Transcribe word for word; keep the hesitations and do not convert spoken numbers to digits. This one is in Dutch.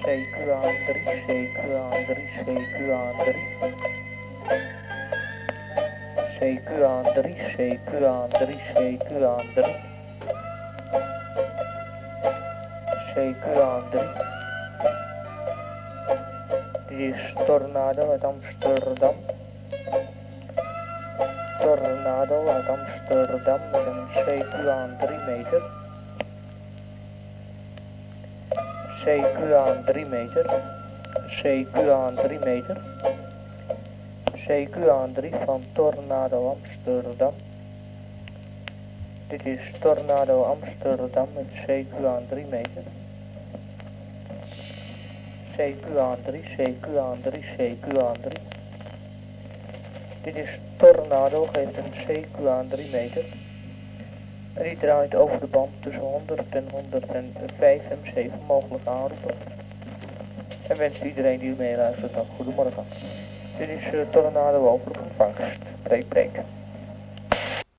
C Q aan drie, C Q aan drie, C Q aan drie. C Q aan drie, C Q aan drie, C Q aan drie. C Q aan drie. Dit is Tornado uit Amsterdam. Tornado uit Amsterdam met een C Q aan drie meter. C Q aan drie meter. C Q aan drie meter. C Q aan drie van Tornado Amsterdam. Dit is Tornado Amsterdam met C Q aan drie meter. C Q aan drie, C Q aan drie, C Q aan drie. Dit is Tornado, geeft een C Q aan drie meter. En die draait over de band tussen honderd en honderdvijf M zeven mogelijk aanroepen. En wenst iedereen die meeluistert een goedemorgen. Dit is uh, Tornado over de ontvangst. Breek, breek.